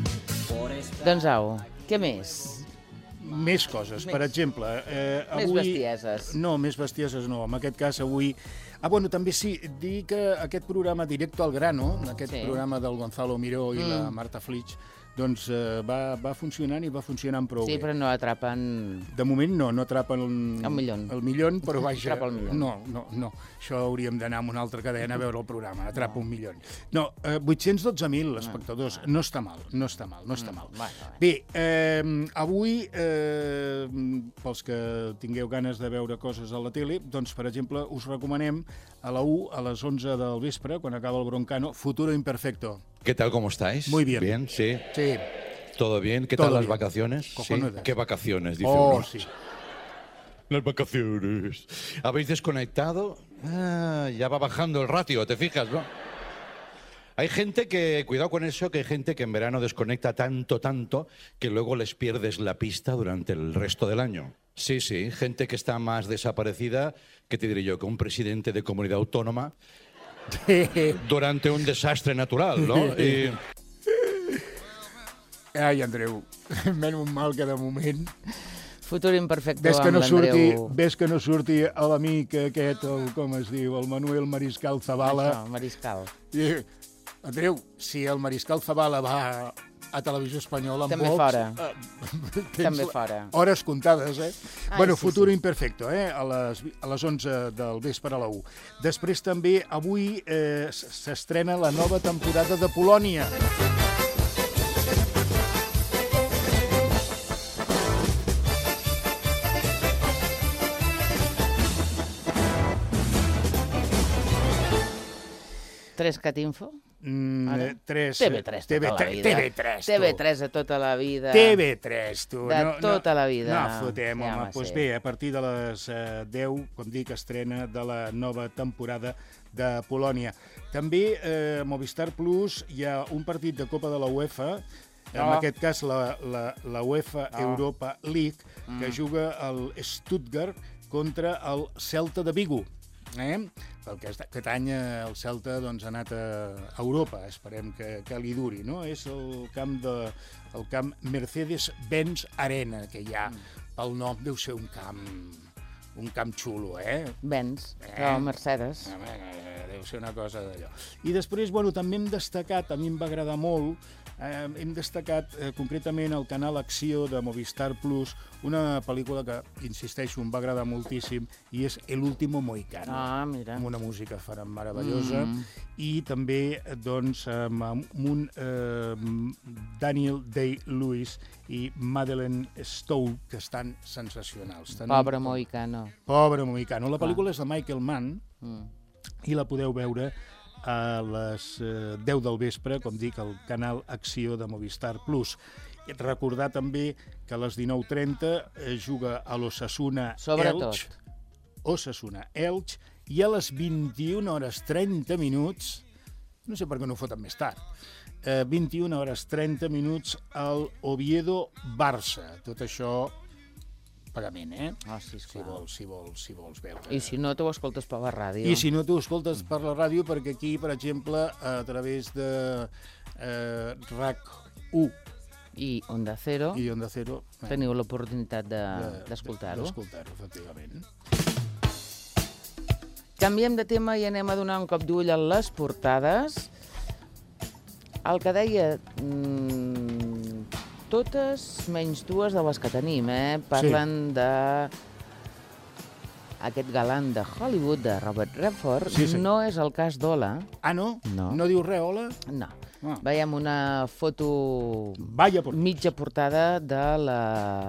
Doncs au, què més? Més coses, Més. per exemple... Eh, Més avui... bestieses. No, més bestieses no. En aquest cas, avui... Ah, bueno, també sí, dir que aquest programa Directo al Grano, aquest Sí. programa del Gonzalo Miró i Mm. la Marta Flix, doncs eh, va, va funcionant i va funcionant prou Sí, bé. però no atrapen... De moment no, no atrapen el, El milion. el milion, però vaja... Atrapa el milion. No, no, no. Això hauríem d'anar a una altra cadena a veure el programa. Atrapa no. un milion. No, eh, vuit-cents dotze mil espectadors. No està mal, no està mal, no està mal. Mm, bueno, Bé, eh, avui, eh, pels que tingueu ganes de veure coses a la tele, doncs, per exemple, us recomanem a la U, a les onze del vespre, quan acaba el Broncano, Futuro Imperfecto. ¿Qué tal, cómo estáis? Muy bien. Bien, sí. Sí. ¿Todo bien? ¿Qué Todo tal las bien. vacaciones? Cojonudas. ¿Sí? ¿Qué vacaciones? Dice Oh, uno. sí. Las vacaciones. ¿Habéis desconectado? Ah, ya va bajando el ratio, ¿te fijas, no? Hay gente que, cuidado con eso, que hay gente que en verano desconecta tanto, tanto, que luego les pierdes la pista durante el resto del año. Sí, sí, gente que está más desaparecida, que te diré yo, que un presidente de comunidad autónoma durante un desastre natural, ¿no? Y... Ai, Andreu, menys mal que de moment... Futur imperfecte Ves que amb no surti, l'Andreu. ves que no surti l'amic aquest, el, com es diu, el Manuel Mariscal Zavala. Això, Mariscal. I, Andreu, si el Mariscal Zavala va a Televisió Espanyola amb També Vox... fora. Eh, També la- fora. Hores comptades, eh? Ai, bueno, sí, Futuro sí. Imperfecto, eh? A les, a les onze del vespre a la U. Després també, avui, eh, s- s'estrena la nova temporada de Polònia. tres cat info? Mm, Ara? eh, tres, T V tres T V tota la tres, vida. T V tres, tu. T V tres de tota la vida. T V tres, tu. De no, tota no, la vida. No, fotem, Sí, home. home, Doncs pues sí. bé, a partir de les eh, deu, com dic, estrena de la nova temporada de Polònia. També eh, a Movistar Plus hi ha un partit de Copa de la UEFA, en No. aquest cas la, la, la UEFA No. Europa League, que Mm. juga el Stuttgart contra el Celta de Vigo. Eh? Perquè aquest any el Celta doncs, ha anat a Europa, esperem que, que li duri, no? És el camp, de, el camp Mercedes-Benz Arena, que hi ha pel nom, deu ser un camp, un camp xulo, eh? Benz, Eh? però Mercedes. Eh, deu ser una cosa d'allò. I després, bueno, també hem destacat, a mi em va agradar molt, eh, hem destacat eh, concretament el canal Acció de Movistar Plus, una pel·lícula que, insisteixo, em va agradar moltíssim, i és El último mohicano. Ah, mira. Amb una música farà meravellosa. Mm. I també, doncs, amb, amb un eh, Daniel Day-Lewis i Madeleine Stowe, que estan sensacionals. Tenen... Pobre mohicano. Pobre mohicano. La pel·lícula és de Michael Mann, Mm. i la podeu veure a les eh, deu del vespre, com dic, al canal Acció de Movistar Plus. I recordar també que a les dinou trenta eh, juga a l'Osasuna Sobretot. Elx, Osasuna Elx, i a les vint-i-una hores trenta minuts, no sé per què no ho foten més tard, eh, vint-i-una hores trenta minuts al Oviedo Barça. Tot això pagament, eh? Ah, sí, si vols, si vols, si vols veure. I si no, t'ho escoltes per la ràdio. I si no t'ho escoltes per la ràdio, perquè aquí, per exemple, a través de eh, R A C u i Onda Cero, i Onda Cero eh, teniu l'oportunitat de- de- d'escoltar-ho. D'escoltar-ho, efectivament. Canviem de tema i anem a donar un cop d'ull a les portades. El que deia, mmm, totes menys dues de les que tenim, eh? Parlen sí. de aquest galant de Hollywood, de Robert Redford. Sí, sí. No és el cas d'Ola. Ah, no? No. No diu res, hola? No. Ah. Veiem una foto Vaya portada. mitja portada de la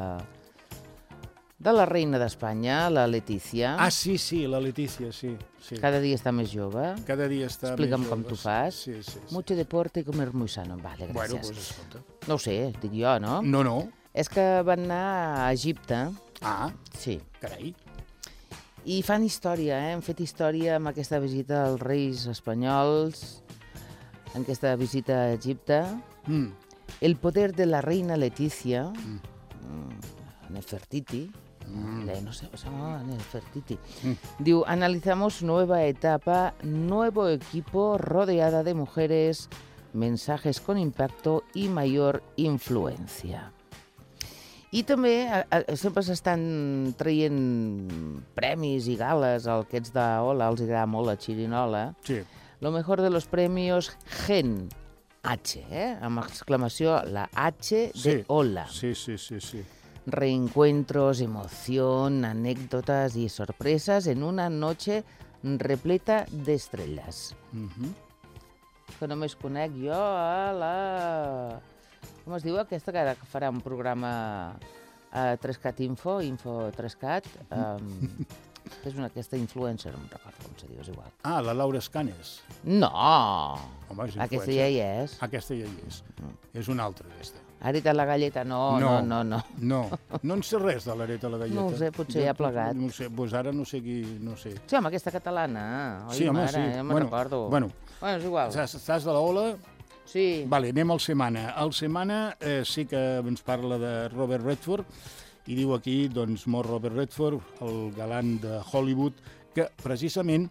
de la reina d'Espanya, la Letícia. Ah, sí, sí, la Letícia, sí. sí. Cada dia està més jove. Cada dia està Explica'm més com jove. tu fas. Sí, sí, sí. Mucho deporte y comer muy sano. Vale, Bueno, gràcies. doncs escolta. No ho sé, dic jo, no? No, no. És que van anar a Egipte. Ah, Sí. carai. I fan història, eh? Han fet història amb aquesta visita als reis espanyols, en aquesta visita a Egipte. Mm. El poder de la reina Letícia, Mm. mm, Nefertiti, Mm. le- no sé, se llamaba Nefertiti. Mm. Diu, analizamos nueva etapa, nuevo equipo rodeada de mujeres, mensajes con impacto y mayor influencia. I també a, a, sempre s'estan traient premis i gales, el que ets d'Ola, els agrada molt la xirinola. Sí. Lo mejor de los premios Gen H, eh? Amb exclamació, la H de Sí. Ola. Sí, sí, sí, sí. Reencuentros, emoción, anécdotas y sorpresas en una noche repleta de estrellas. Mhm. Que només conec jo a la... Com es diu aquesta que ara farà un programa a tres cat Info, Info tres cat, um, que és una aquesta influencer, no em recordo com se diu, és igual. Ah, la Laura Escanes. No! Home, és Aquesta influencer. ja hi és. Aquesta ja hi és. És una altra, aquesta. Arita la galleta, no, no, no, no. No, no en sé res de l'Areta la Galleta. No ho sé, potser Jo ja ha plegat. No ho sé, doncs ara no sé qui... No sé. Sí, home, aquesta catalana. Oi, Sí, home, mare, sí. Ja me'n Bueno, recordo. bueno. Bueno, és igual. Estàs, estàs de la Ola? Sí. Vale, anem al Semana. El Semana eh, sí que ens parla de Robert Redford i diu aquí, doncs, mor Robert Redford, el galant de Hollywood, que precisament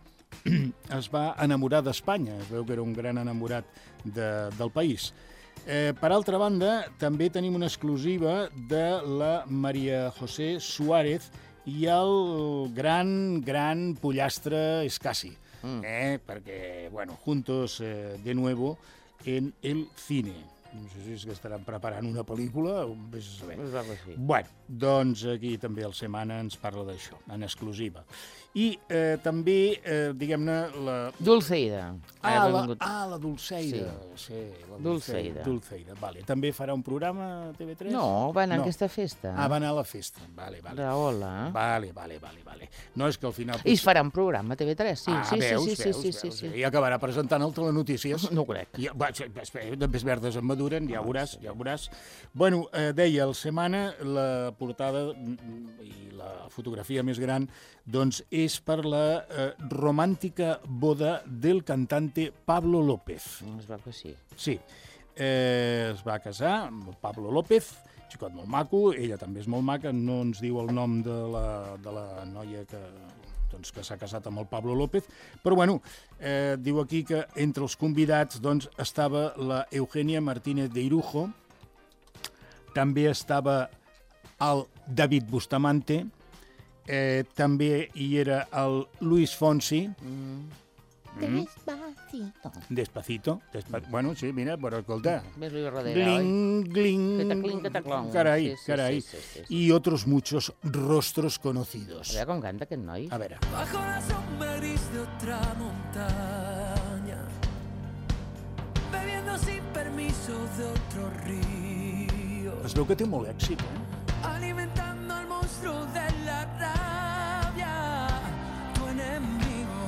es va enamorar d'Espanya. Es veu que era un gran enamorat de, del país. Eh, per altra banda, també tenim una exclusiva de la Maria José Suárez i el gran, gran pollastre Escasi. Mm. Eh, perquè, bueno, juntos eh, de nuevo en el cine. No sé si és que estaran preparant una pel·lícula o vés a saber. És algo així. Bueno, doncs aquí també el Semana ens parla d'això, en exclusiva. I eh, també, eh, diguem-ne, la... Dulceida. Ah, Ha la, vingut. ah, la Dulceida. Sí, la Dulceida. Dulceida, vale. També farà un programa a T V tres? No, va anar No. a aquesta festa. Ah, va anar a la festa. Vale, vale. D'Ola. Vale, vale, vale, vale. No és que al final... I es farà un programa a T V tres, sí. Ah, sí, veus, sí, sí, veus, sí, veus, sí, sí. I acabarà presentant el Telenotícies. No ho crec. I, va, espera, de més verdes en maduren, ja ho veuràs, ja ho veuràs. Bueno, eh, deia, el Semana, la portada mm, i la fotografia més gran, doncs és per la eh, romàntica boda del cantante Pablo López. Es veu que sí. Sí, eh, es va casar amb Pablo López, xicot molt maco, ella també és molt maca, no ens diu el nom de la, de la noia que, doncs, que s'ha casat amb el Pablo López, però bueno, eh, diu aquí que entre els convidats doncs, estava la Eugenia Martínez de Irujo, també estava el David Bustamante, eh, també hi era el Luis Fonsi, mm. Despacito. Despacito. Despa... Bueno, sí, mira, però escolta. Ves Luis Rodera, Gling, oi? gling. Que te cling, que te clon. Carai, Sí, sí, carai. sí, sí, sí, sí. Y otros muchos rostros conocidos. A veure com canta aquest noi. A veure. Bajo la sombra gris de otra montaña, bebiendo sin permiso de otro río, Es veu que té molt èxit, eh? alimentando al monstruo de la rabia, tu enemigo.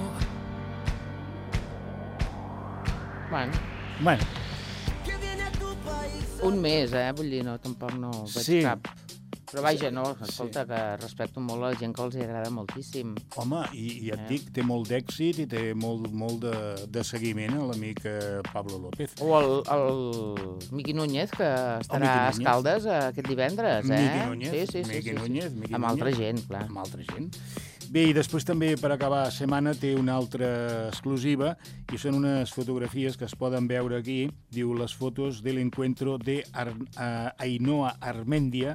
Bueno, Bueno, Que viene a tu país. un mes, eh? Vull dir, no, tampoc no veig Sí. cap. Però vaja, no, escolta, que respecto molt a la gent que els hi agrada moltíssim. home, i, i et Eh? dic, té molt d'èxit i té molt, molt de, de seguiment a l'amic eh, Pablo López. O el, el Miqui Núñez, que estarà Miqui a Núñez. Escaldes eh, aquest divendres, eh? Miqui Núñez, sí, sí, sí, Miqui sí, sí. Núñez, Miqui Amb altra Núñez. gent, clar. Amb altra gent. Bé, i després també, per acabar la setmana, té una altra exclusiva, i són unes fotografies que es poden veure aquí. Diu, les fotos de l'encuentro de Ar uh, Ainhoa Armendia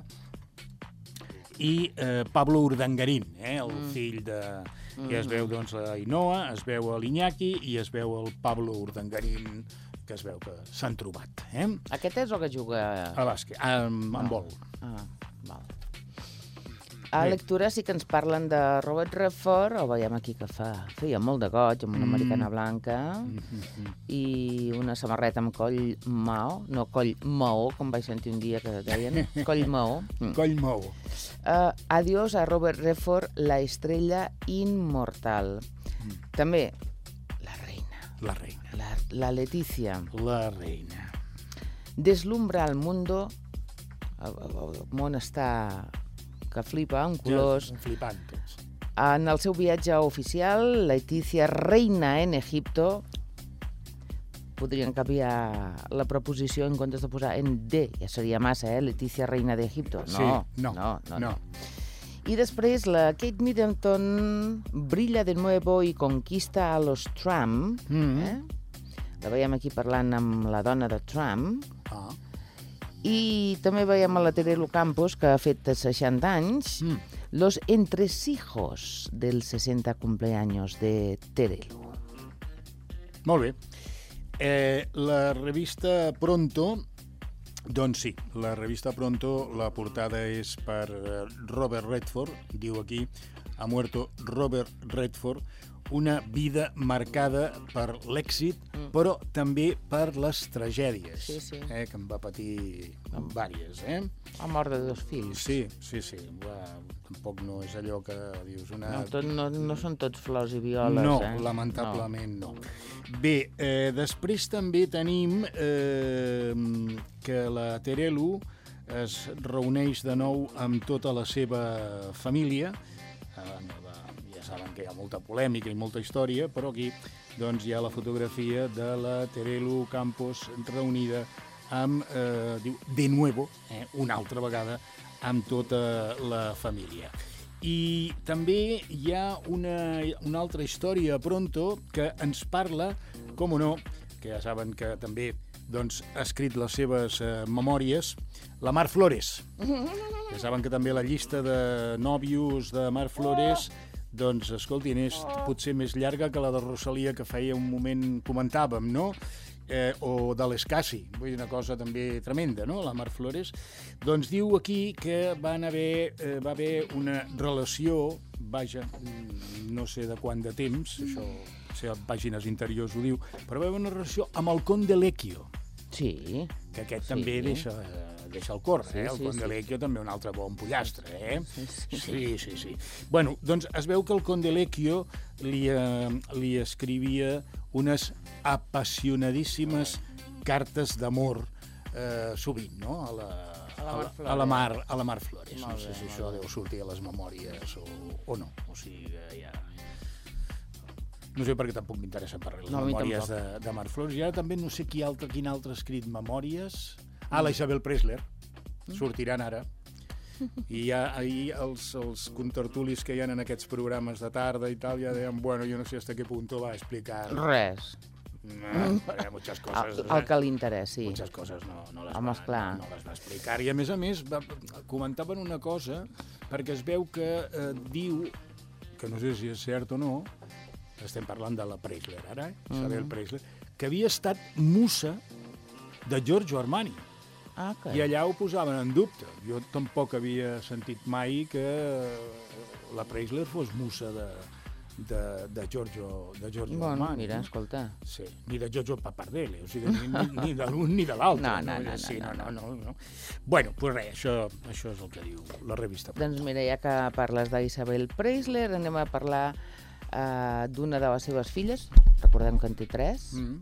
i eh, Pablo Urdangarín, eh, el mm. fill de... I es veu, doncs, l'Ainhoa, es veu l'Iñaki i es veu el Pablo Urdangarín, que es veu que s'han trobat. Eh? Aquest és el que juga... A bàsquet, amb, amb vol. Ah, val. A lectura sí que ens parlen de Robert Redford, el veiem aquí que fa, feia molt de goig, amb una Mm. americana blanca Mm-hmm. i una samarreta amb coll mao, no coll maó, com vaig sentir un dia que deien, coll maó. Mm. Coll mou. Uh, adiós a Robert Redford, la estrella inmortal. Mm. També la reina, La reina. la, la Leticia, La reina. deslumbra el mundo, el, el, el món està que flipa, amb colors. Ja, flipant tots. En el seu viatge oficial, Leticia reina en Egipto, podrien canviar la preposició en comptes de posar en de, ja seria massa, eh? Leticia reina d'Egipto. No, Sí, no, no, no, no. I després la Kate Middleton brilla de nuevo i conquista a los Trump. Mm. Eh? La veiem aquí parlant amb la dona de Trump. Ah. I també veiem a la Terelu Campos, que ha fet seixanta anys, Mm. los entresijos del sesenta cumpleaños de Terelu. Molt bé. Eh, la revista Pronto, doncs sí, la revista Pronto, la portada és per eh, Robert Redford, diu aquí, ha muerto Robert Redford, una vida marcada per l'èxit, mm. però també per les tragèdies, Sí, sí. Eh, que en va patir vàries. Eh? La mort de dos fills. Sí, sí, sí. Va, tampoc no és allò que dius una... No, tot, no, no són tots flors i violes, No, eh? lamentablement no. Bé, eh, després també tenim eh, que la Terelu es reuneix de nou amb tota la seva família. Eh, ja saben que hi ha molta polèmica i molta història, però aquí doncs, hi ha la fotografia de la Terelu Campos reunida amb, eh, diu, de nuevo, eh, una altra vegada, amb tota la família. I també hi ha una, una altra història a Pronto que ens parla, com o no, que ja saben que també doncs, ha escrit les seves eh, memòries, la Mar Flores. Ja saben que també la llista de nòvios de Mar Flores doncs, escoltin, és potser més llarga que la de Rosalia que feia un moment comentàvem, no? Eh, o de l'Escassi, vull dir, una cosa també tremenda, no?, la Mar Flores. Doncs diu aquí que van haver, eh, va haver una relació, vaja, no sé de quant de temps, això, si a pàgines interiors ho diu, però va haver una relació amb el Conde Lecchio. Sí. Que aquest Sí. també deixa, deixa el córrer, Sí, eh? El sí, Conde sí. Lecchio també un altre bon pollastre, eh? Sí, sí. Sí, sí, sí. Bueno, doncs es veu que el Conde Lecchio li, eh, li escrivia unes apassionadíssimes cartes d'amor eh, sovint, no?, a la, A la Mar Flores. a la Mar, a la Mar Flores. Molt No sé bé, si molt això bé. deu sortir a les memòries o, o no. O sigui, que ja... No sé perquè tampoc m'interessa parlar les No, a mi memòries de, tampoc. de Mar Flores. I ara també no sé qui altre, quin altre ha escrit memòries. Ah, la Isabel Presler. Sortiran ara. I ja ahir els, els contertulis que hi ha en aquests programes de tarda i tal ja deien, bueno, jo no sé hasta qué punto va a explicar... Res. No, perquè muchas coses... El, el que li interessi. Muchas coses no, no, les Home, va, esclar. no, no les va explicar. I a més a més va, comentaven una cosa, perquè es veu que eh, diu, que no sé si és cert o no, estem parlant de la Preisler ara, eh? Isabel Mhm. Preisler, que havia estat musa de Giorgio Armani. Ah, I allà ho posaven en dubte. Jo tampoc havia sentit mai que la Preisler fos musa de, de, de Giorgio, de Giorgio Bueno, Armani. mira, escolta. Sí, ni de Giorgio Pappardelle, o sigui, ni, ni, ni de l'un ni de l'altre. No, no, no, Sí, no, no, no, no. Bueno, doncs res, això, això és el que diu la revista. Doncs mira, ja que parles d'Isabel Preisler, anem a parlar uh, d'una de les seves filles, recordem que en té tres, Mm.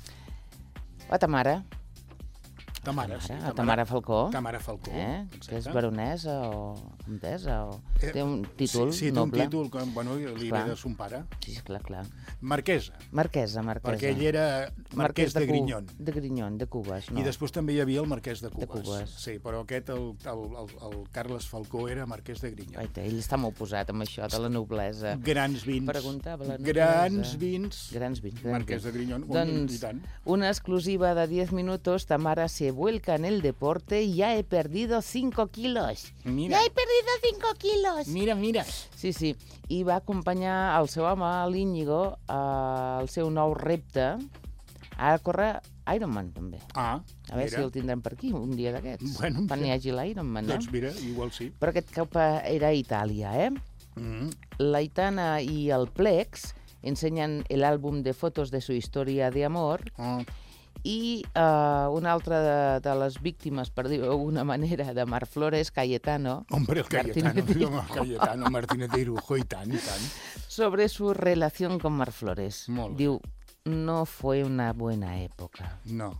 la Tamara. Tamara, sí. La Tamara Falcó. Tamara Falcó, Eh? exacte. Que és baronesa o comtessa, o... Eh, té un títol sí, sí, té noble. un títol que, bueno, li Clar. hereda son pare. Sí, clar, clar. Marquesa. Marquesa, marquesa. Perquè ell era marquès de Cu- Grinyón. De Grinyón, de Cubes, no? I després també hi havia el marquès de Cubes. De Cubes. Sí, però aquest, el, el, el, el Carles Falcó, era marquès de Grinyón. Aita, ell està molt posat amb això de la noblesa. Grans vins. Preguntava la noblesa. Grans vins. Grans vins. Grans Marquès vins. de Grinyón. Doncs, I tant. una exclusiva de diez minutos, Tamara se vuelca en el deporte y ya he perdido cinco kilos. Mira. Ya he perdido cinco kilos. Mira, mira. Sí, sí. I va acompanyar el seu home, l'Íñigo, al seu nou repte, a córrer Ironman, també. Ah, A veure mira. si el tindrem per aquí, un dia d'aquests. Bueno, quan hi hagi l'Ironman, no? Doncs mira, igual sí. Però aquest cop era a Itàlia, eh? Mm. L'Aitana i el Plex ensenyen el àlbum de fotos de su història de amor Ah. i uh, una altra de, de les víctimes, per dir-ho d'alguna manera, de Mar Flores, Cayetano, Hombre, el Cayetano, Martínez el Cayetano Martínez de Irujo, i tant, i tant. sobre su relación con Mar Flores. Molt bé. Diu, no fue una buena època. No.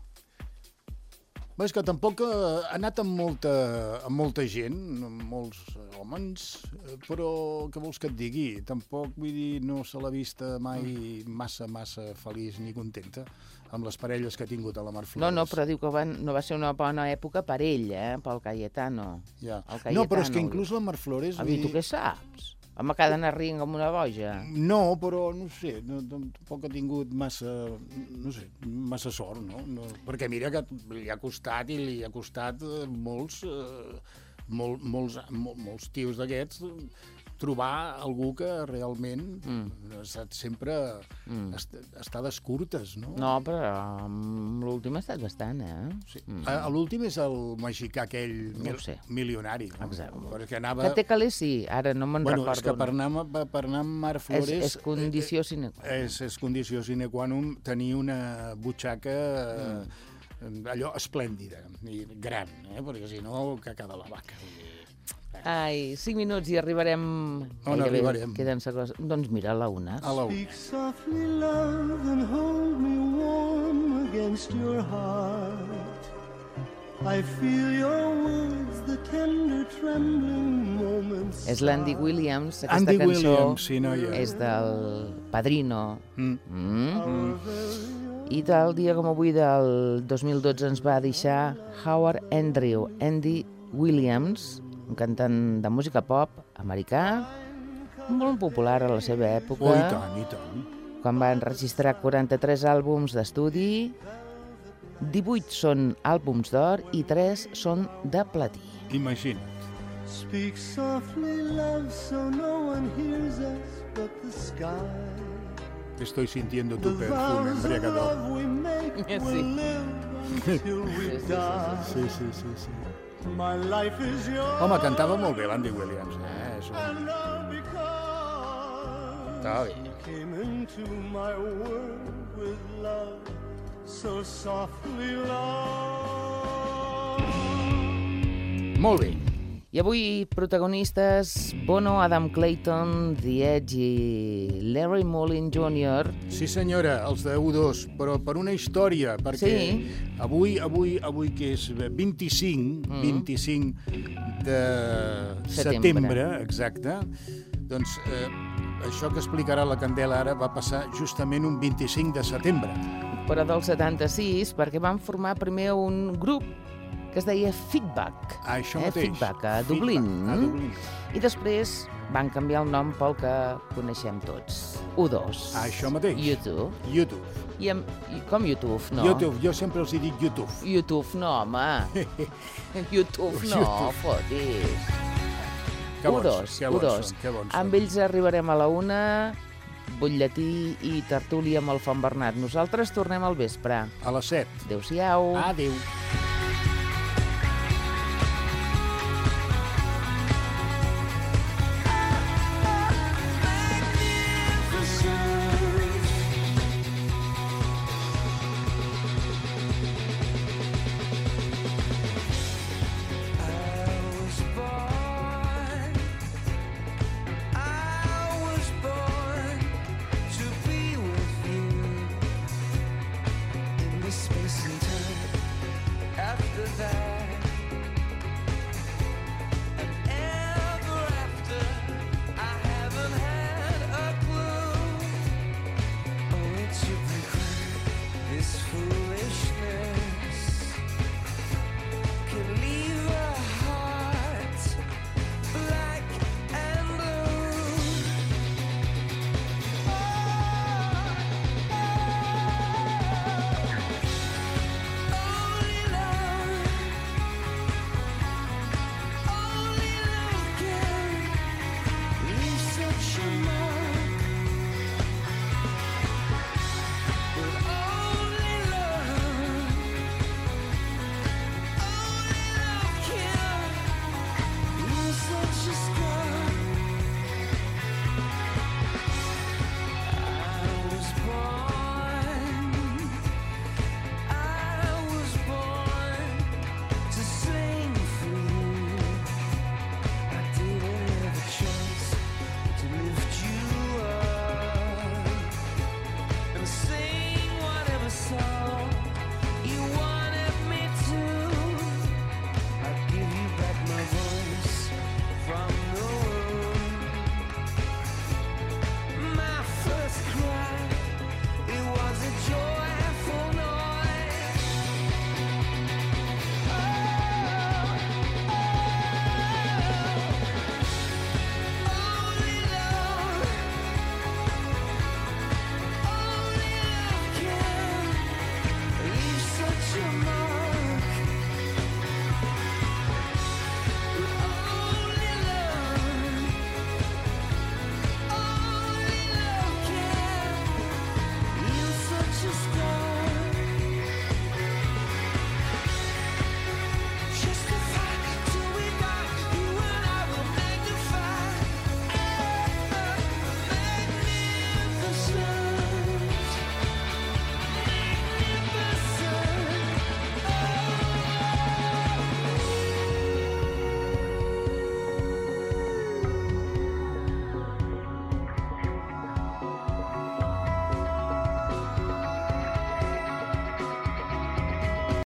Bé, és que tampoc eh, ha anat amb molta, amb molta gent, amb molts homes, eh, però què vols que et digui? Tampoc, vull dir, no se l'ha vista mai massa, massa feliç ni contenta amb les parelles que ha tingut a la Mar Flores. No, no, però diu que van, no va ser una bona època per ell, eh? Pel Cayetano. Ja. El Cayetano. No, però és que inclús la Mar Flores... A vull mi, tu dir- què saps? Home, que ha d'anar rient com una boja. No, però no sé, no, tampoc ha tingut massa, no sé, massa sort, no? no? Perquè mira que li ha costat i li ha costat eh, molts, eh, molt, molts, mol, molts tios d'aquests trobar algú que realment mm. ha estat sempre mm. est estades curtes, no? No, però um, l'últim ha estat bastant, eh? Sí. Mm. A, a l'últim és el mexicà aquell No mil, ho sé. milionari. No? Exacte. Perquè anava... Que té calés, sí, ara no me'n Bueno, recordo. és que per anar, per anar amb Mar Flores... És, és condició sine qua non. És, és condició sine qua non tenir una butxaca mm. allò esplèndida i gran, eh? Perquè si no, caca de la vaca. Ai, cinc minuts i arribarem... On gairebé, arribarem? Queden segons. Doncs mira, a la una. A la una. Speak softly, love, and hold me warm against your heart. I feel your words, the tender trembling moments. És l'Andy Williams, aquesta Andy cançó Williams, sí, noia. és del Padrino. Mm. Mm. Mm. I tal dia com avui del dos mil dotze ens va deixar Howard Andrew, Andy Williams, un cantant de música pop americà, molt popular a la seva època. Oh, i tant, i tant. Quan va enregistrar quaranta-tres àlbums d'estudi, divuit són àlbums d'or i tres són de platí. Imagina't. Speak softly, love, so no one hears us but the sky. Estoy sintiendo tu The perfume, vows of embriagador. love we make Sí. will live until we die. Sí, sí, sí, sí. My life is yours. Home, cantava molt bé l'Andy Williams, eh? És un... And all because Està bé. you came into my world with love, so softly, love. Molt bé. I avui protagonistes Bono, Adam Clayton, The Edge i Larry Mullen júnior Sí, senyora, els de U dos, però per una història, perquè Sí. avui, avui, avui que és vint-i-cinc, Mm. vint-i-cinc de Setembre. setembre, exacte, doncs eh, això que explicarà la Candela ara va passar justament un vint-i-cinc de setembre. però del setanta-sis, perquè van formar primer un grup que que es deia Feedback. Això eh? mateix. Feedback, a Dublín. Feedback, a Dublín. I després van canviar el nom pel que coneixem tots. U dos. Això mateix. YouTube. YouTube. I, amb, I com YouTube, no? YouTube, jo sempre els hi dic YouTube. YouTube no, home. YouTube no, YouTube. fotis. Que U bons, dos, que U bons dos. són, que bons Amb són. ells arribarem a la una, butlletí i tertúlia amb el Font Bernat. Nosaltres tornem al vespre. A les set. Adéu-siau. Adéu. Space and time after that.